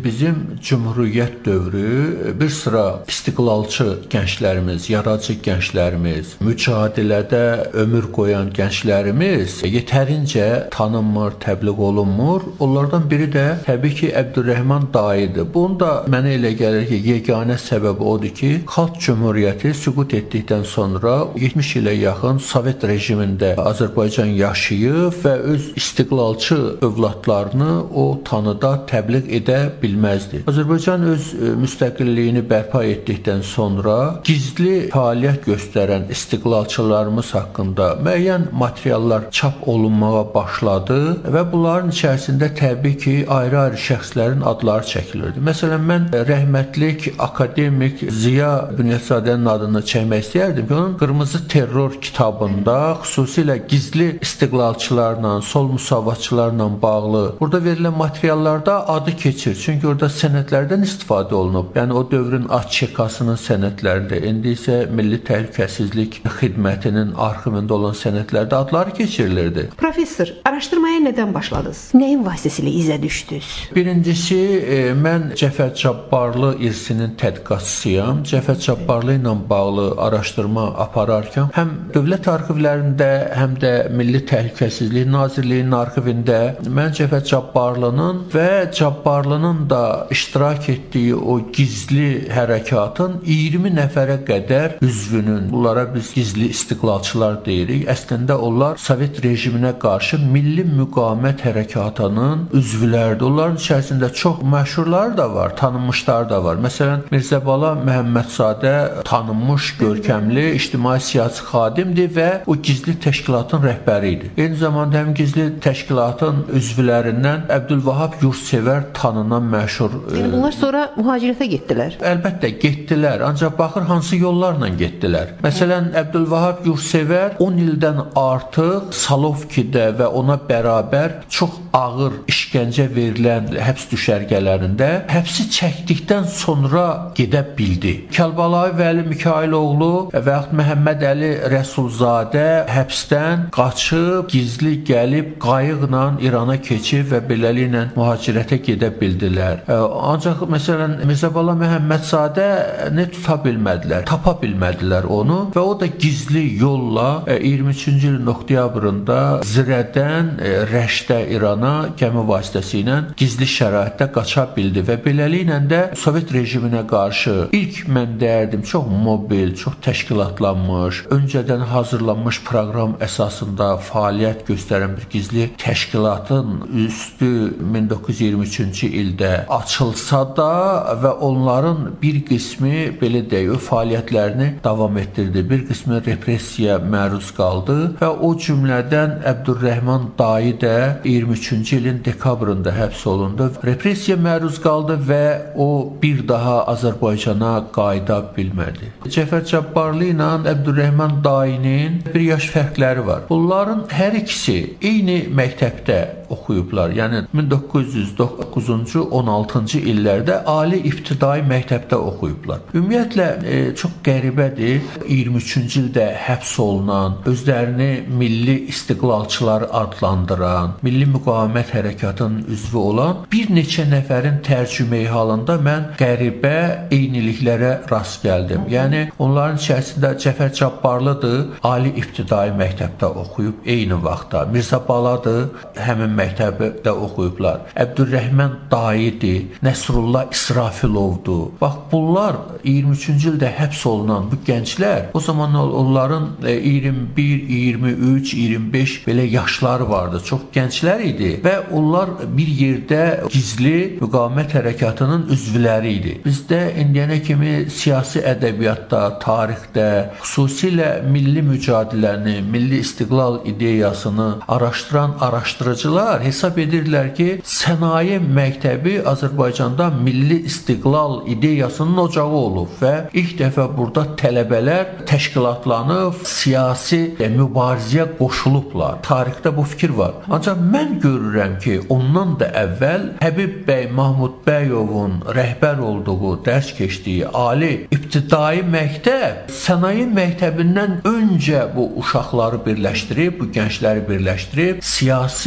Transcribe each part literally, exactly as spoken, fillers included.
bizim Cümhuriyyət dövrü bir sıra istiqlalçı gənclərimiz, yaradıcı gənclərimiz, mücadilədə ömür qoyan gənclərimiz yetərincə tanınmır, təbliğ olunmur. Onlardan biri də təbii ki, Əbdürrəhman dayıdır. Bunun da mənə elə gəlir ki, yeganə səbəbi odur ki, Xalq Cümhuriyyəti süqut etdikdən sonra yetmiş ilə yaxın Sovet rejimində Azərbaycan yaşayıb və öz istiqlalçı övladlarını o tanıda təbliğ edə bilməzdi. Azərbaycan öz müstəqilliyini bərpa etdikdən sonra gizli fəaliyyət göstərən istiqlalçılarımız haqqında müəyyən materiallar çap olunmağa başladı və bunların içərisində təbii ki, ayrı-ayrı şəxslərin adları çəkilirdi. Məsələn, mən rəhmətlik akademik Ziya Bünyədzadənin adını çəkmək istəyərdim ki, onun Qırmızı Terror kitabında xüsusilə gizli istiqlalçılarla, sol müsavatçılarla bağlı burada verilən materiallarda adı keçir. Çünki orada sənədlərdən istifadə olunub. Yəni o dövrün ÇK-sının sənədlərində, indi isə Milli Təhlükəsizlik Xidmətinin arxivində olan sənədlərdə adları keçirilirdi. Professor, araşdırmaya nədən başladınız? Nəyin vasitəsilə izə düşdünüz? Birincisi, e, mən Cəfər Cabbarlı irsinin tədqiqatçısıyam. Cəfər Cabbarlı ilə bağlı araşdırma apararkən həm dövlət arxivlərində, həm də Milli Təhlükəsizlik Nazirliyinin arxivində mən Cəfər Cabbarlının və Cabbarlının da iştirak etdiyi o gizli hərəkatın iyirmi nəfərə qədər üzvünün, bunlara biz gizli istiqlalçılar deyirik. Əslində onlar Sovet rejiminə qarşı Milli Müqavimət Hərəkatının üzvləridir. Onların içərisində çox məşhurlar da var, tanınmışlar da var. Məsələn, Mirzəbala Məhəmmədzadə tanınmış, görkəmli ictimai siyasi xadimdir və o gizli təşkilatın rəhbəri idi. Eyni zamanda həm gizli təşkilatın üzvlərindən Əbdülvahab Yursevər tanınan məşhur. Yəni bunlar sonra mühacirətə getdilər? Əlbəttə getdilər, ancaq baxır hansı yollarla getdilər. Məsələn, Əbdülvahab Yursevər on ildən artıq Salovkidə və ona bərabər çox ağır işgəncə verilən həbs düşərgələrində həbsi çəkdikdən sonra gedə bildi. Kəlbalayi Vəli Mikailoğlu və yaxud Məhəmməd Əli Rəsulzadə həbsdən qaçıb, gizli gəlib, qayıqla İrana keçib və beləliklə mühacirətə gedə bildilər. Ancaq məsələn Mirzəbala Məhəmmədzadə nə tuta bilmədilər, tapa bilmədilər onu və o da gizli yolla iyirmi üçüncü ilin oktyabrında Zirədən Rəşdə İrana gəmi vasitəsilə gizli şəraitdə qaça bildi və beləliklə də Sovet rejiminə qarşı ilk mən deyərdim çox mobil, çox təşkilatlanmış, öncədən hazırlanmış proqram əsasında fəaliyyət göstərən bir gizli təşkilatın üstü min doqquz yüz iyirmi üçüncü ildə açılsa da və onların bir qismi belə deyək, fəaliyyətlərini davam etdirdi. Bir qismi repressiyaya məruz qaldı və o cümlədən Əbdürrəhman dayı da iyirmi üçüncü ilin dekabrında həbs olundu. Repressiyaya məruz qaldı və o bir daha Azərbaycana qayıda bilmədi. Cəfər Cabbarlı ilə Əbdürrəhman dayının bir yaş fərqləri var. Bunların hər ikisi eyni məktəbdə oxuyublar. Yəni min doqquz yüz doqquzuncu on altıncı illərdə ali ibtidai məktəbdə oxuyublar. Ümumiyyətlə e, çox qəribədir. iyirmi üçüncü ildə həbs olunan, özlərini milli istiqlalçılar adlandıran, Milli Müqavimət Hərəkatının üzvü olan bir neçə nəfərin tərcümeyi halında mən qəribə eyniliklərə rast gəldim. Yəni onların içərisində Cəfər Cabbarlıdır, ali ibtidai məktəbdə oxuyub eyni vaxtda. Mirzə Baladır, həmin məktəbdə oxuyublar. Əbdürrəhman dayıdır, Nəsrullah İsrafilovdur. Bax, bunlar iyirmi üçüncü ildə həbs olunan bu gənclər, o zaman onların iyirmi bir, iyirmi üç, iyirmi beş belə yaşları vardı. Çox gənclər idi və onlar bir yerdə gizli müqavimət hərəkatının üzvləri idi. Bizdə indiyənə kimi siyasi ədəbiyyatda, tarixdə, xüsusilə milli mücadiləni, milli istiqlal ideyasını araşdıran araşdırıcılar hesab edirlər ki, sənaye məktəbi Azərbaycanda milli istiqlal ideyasının ocağı olub və ilk dəfə burada tələbələr təşkilatlanıb, siyasi mübarizəyə qoşulublar. Tarixdə bu fikir var. Ancaq mən görürəm ki, ondan da əvvəl Həbib bəy Mahmud Bəyovun rəhbər olduğu, dərs keçdiyi ali ibtidai məktəb sənaye məktəbindən öncə bu uşaqları birləşdirib, bu gəncləri birləşdirib, siyasi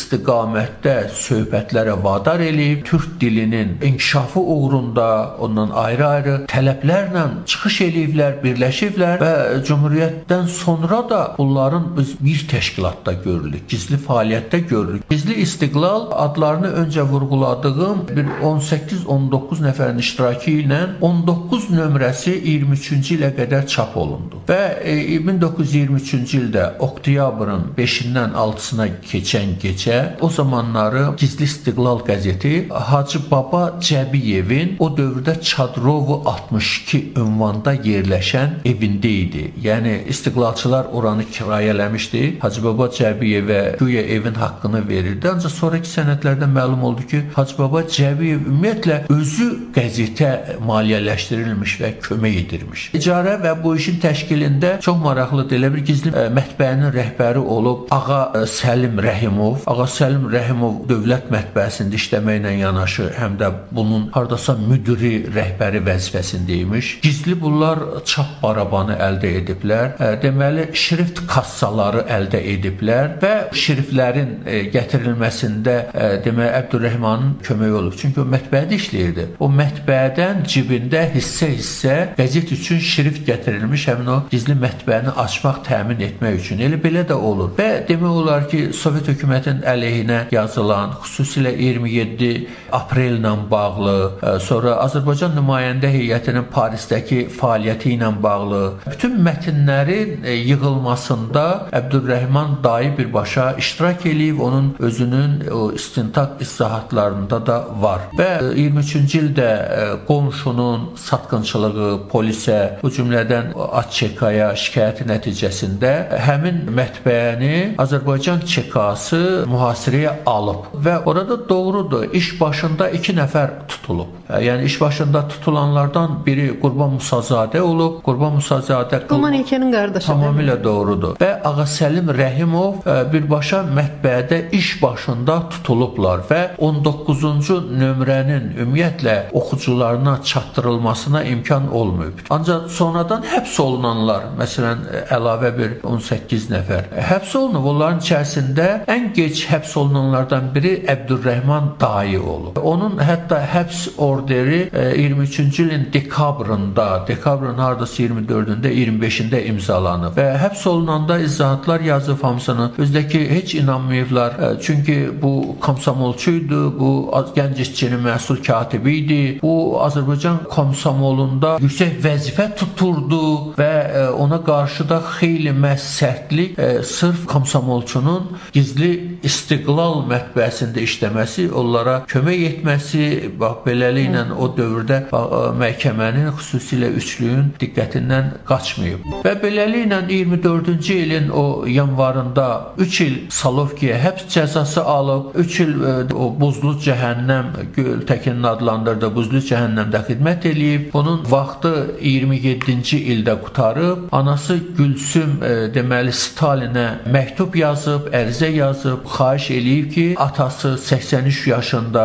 istiqamətdə söhbətlərə vadar eləyib, türk dilinin inkişafı uğrunda ondan ayrı-ayrı tələblərlə çıxış eləyiblər, birləşiblər və Cümhuriyyətdən sonra da bunların biz bir təşkilatda görürük, gizli fəaliyyətdə görürük. Gizli İstiqlal adlarını öncə vurğuladığım bir on səkkiz on doqquz nəfərin iştirakı ilə on doqquz nömrəsi iyirmi üçüncü ilə qədər çap olundu və min doqquz yüz iyirmi üçüncü ildə oktyabrın beşindən altısına keçən gecə o zamanları Gizli İstiqlal qəzeti Hacı Baba Cəbiyevin o dövrdə Çadrovu altmış iki ünvanda yerləşən evində idi. Yəni istiqlalçılar oranı kirayələmişdi. Hacı Baba Cəbiyevə güya evin haqqını verirdi. Ancaq sonraki sənədlərdə məlum oldu ki, Hacı Baba Cəbiyev ümumiyyətlə özü qəzetə maliyyələşdirilmiş və kömək edirmiş. İcarə və bu işin təşkilində çox maraqlıdır. Elə bir gizli mətbəənin rəhbəri olub Ağa Səlim Rəhimov. Ağa Səlim Rəhimov dövlət mətbəəsində işləməklə yanaşı həm də bunun hardasa müdiri, rəhbəri vəzifəsindəymiş. Gizli bunlar çap barabanı əldə ediblər. Deməli, şrift kassaları əldə ediblər və şriftlərin gətirilməsində deməli Əbdürrəhmanın köməyi olub. Çünki o mətbəədə işləyirdi. O mətbəədən cibində hissə-hissə qəzet üçün şrift gətirilmiş, həmin o gizli mətbəəni açmaq, təmin etmək üçün. Elə belə də olur. Və demək olar ki, Sovet hökumətinin əleyhinə yazılan, xüsusilə iyirmi yeddi aprel ilə bağlı, sonra Azərbaycan nümayəndə heyətinin Parisdəki fəaliyyəti ilə bağlı bütün mətnlərin yığılmasında Əbdürrəhman dayı birbaşa iştirak eləyib, onun özünün o istintaq izahatlarında da var. Və iyirmi üçüncü ildə qonşunun satqınçılığı, polisə, bu cümlədən AÇK-ya şikayəti nəticəsində həmin mətbəəni Azərbaycan ÇK-sı mühasirəyə alıb və orada doğrudur, iş başında iki nəfər tutulub. Yəni iş başında tutulanlardan biri Qurban Musazadə olub. Qurban Musazadə Qurban Heykəlin qardaşı. Tamamilə doğrudur. Və Ağa Səlim Rəhimov birbaşa mətbəədə iş başında tutulublar və on doqquzuncu nömrənin ümumiyyətlə oxucularına çatdırılmasına imkan olmayıb. Ancaq sonradan həbs olunanlar, məsələn, əlavə bir on səkkiz nəfər həbs olunub. Onların içərisində ən gec həbs olunanlardan biri Əbdürrəhman dayı olub. Onun hətta həbs orderi iyirmi üçüncü ilin dekabrında, dekabrın hardasa iyirmi dördündə, iyirmi beşində imzalanıb və həbs olunanda izahatlar yazıb hamısını. Özdəki heç inanmayıblar. Çünki bu komsomolçuydu, bu gənc işçinin məhsul katibi idi. Bu Azərbaycan komsomolunda yüksək vəzifə tuturdu və ona qarşı da xeyli məhz sərtlik sırf komsomolçunun gizli İstiqlal mətbəəsində işləməsi, onlara kömək etməsi, bax beləliklə o dövrdə məhkəmənin xüsusilə üçlüyün diqqətindən qaçmayıb. Və beləliklə iyirmi dördüncü ilin o yanvarında üç il Salovkiyə həbs cəzası alıb, üç il o buzlu cəhənnəm, Gültəkinin adlandırdığı buzlu cəhənnəmdə xidmət eləyib. Bunun vaxtı iyirmi yeddinci ildə qutarıb. Anası Gülsüm deməli Stalinə məktub yazıb, ərizə yazıb, xahiş eləyib ki, atası səksən üç yaşında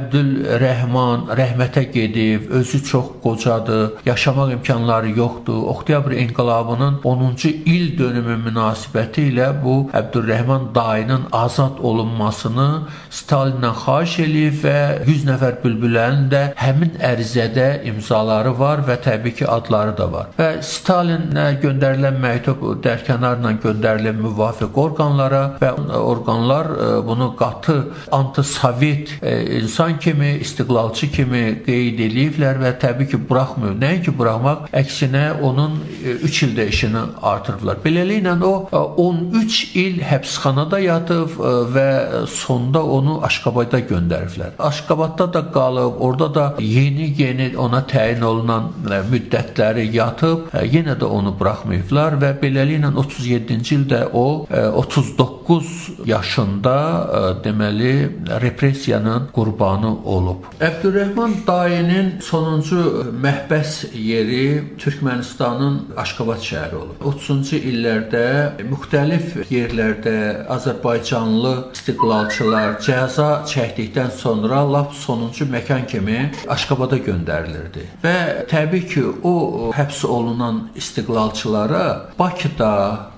Əbdülrəhman rəhmətə gedib, özü çox qocadır, yaşamaq imkanları yoxdur. Oktyabr inqilabının onuncu il dönümü münasibəti ilə bu Əbdülrəhman dayının azad olunmasını Stalindən xahiş eləyib və yüz nəfər bülbülənin də həmin ərizədə imzaları var və təbii ki, adları da var. Və Stalinə göndərilən məktub dərkənarla göndərilən müvafiq orqanlara və orqanlar bunu qatı anti-sovet insan kimi, istiqlalçı kimi qeyd eləyiblər və təbii ki, buraxmıyor. Nəinki buraxmaq, əksinə onun üç ildə işini artırdılar. Beləliklə o on üç il həbsxanada yatıb və sonda onu Aşqabada göndəriblər. Aşqabadda da qalıb, orada da yeni-yeni ona təyin olunan müddətləri yatıb, yenə də onu buraxmayıblar və beləliklə otuz yeddinci ildə o otuz doqquz yaşında deməli repressiyanın qurbanı olub. Əbdürrəhman dayının sonuncu məhbəs yeri Türkmənistanın Aşqabad şəhəri olub. otuzuncu illərdə müxtəlif yerlərdə Azərbaycanlı istiqlalçılar cəza çəkdikdən sonra lap sonuncu məkan kimi Aşqabada göndərilirdi. Və təbii ki, o həbs olunan istiqlalçılara Bakıda,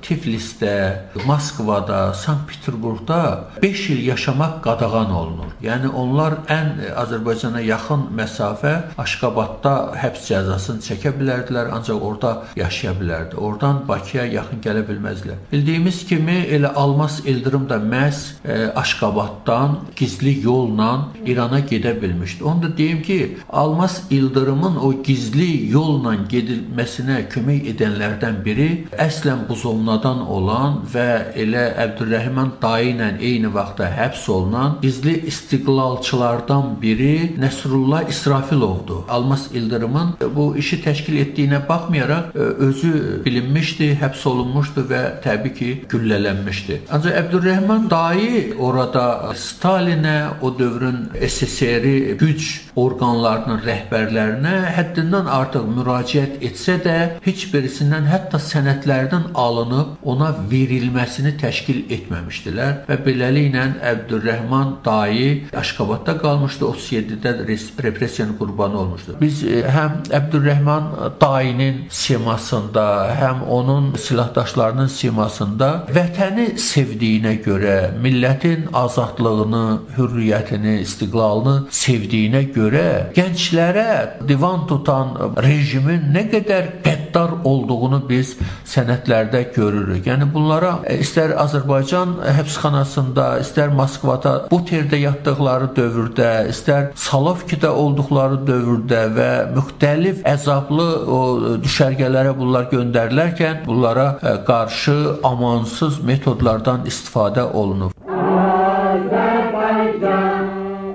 Tiflisdə, Moskvada, Sankt-Peterburqda beş il yaşamaq qadağan olunur. Yəni onlar ən Azərbaycana yaxın məsafə Aşqabadda həbs cəzasını çəkə bilərdilər, ancaq orada yaşaya bilərdi. Oradan Bakıya yaxın gələ bilməzdilər. Bildiyimiz kimi elə Almas İldırım da məhz e, Aşqabaddan gizli yolla İrana gedə bilmişdi. Onu da deyim ki, Almas İldırımın o gizli yolla gedilməsinə kömək edənlərdən biri əslən Buzovnadan olan və elə Əbdülrəhman dayı ilə eyni vaxtda həbs olunan gizli istiqlalçılardan biri Nəsrullah İsrafilovdur. Almas İldırımın bu işi təşkil etdiyinə baxmayaraq özü bilinmişdi, həbs olunmuşdu və təbii ki, güllələnmişdi. Ancaq Əbdülrəhman dayı orada Stalinə, o dövrün S S R-i güc orqanlarının rəhbərlərinə həddindən artıq müraciət etsə də heç birisindən hətta sənədlərdən alınıb ona verilməsini təşkil etməmişdilər və beləliklə Əbdülrəhman dayı Aşqabadda qalmışdı, otuz yeddidə repressiyanın qurbanı olmuşdu. Biz həm Əbdülrəhman dayının simasında, həm onun silahdaşlarının simasında vətəni sevdiyinə görə, millətin azadlığını, hürriyyətini, istiqlalını sevdiyinə görə gənclərə divan tutan rejimin nə qədər qəddar olduğunu biz sənədlərdə görürük. Yəni bunlara istər Azərbaycan həbsxanasında, istər Moskvada, Buterdə yatdıqları dövrdə, istər Salovkidə olduqları dövrdə və müxtəlif əzablı o düşərgələrə bunlar göndərilərkən bunlara qarşı amansız metodlardan istifadə olunub. Azərbaycan,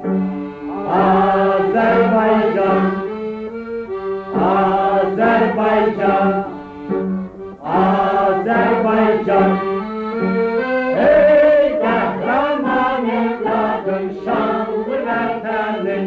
Azərbaycan, Azərbaycan, Azərbaycan, ey qəhrəman evladım, şanlı vətənim,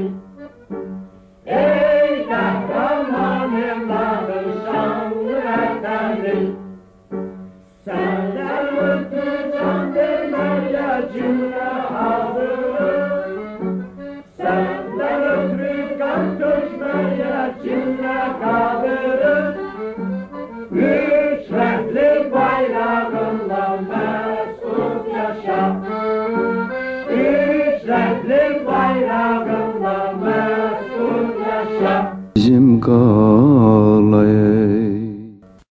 ey qəhrəman evladım, şanlı vətənim, səndən ötü can verməyə cümlə hazırım, səndən ötü qan döşməyə cümlə qadırım, üç rəngli bayrağınla məsud yaşa, üç rəngli bayrağınla məsud yaşa. Bizim qan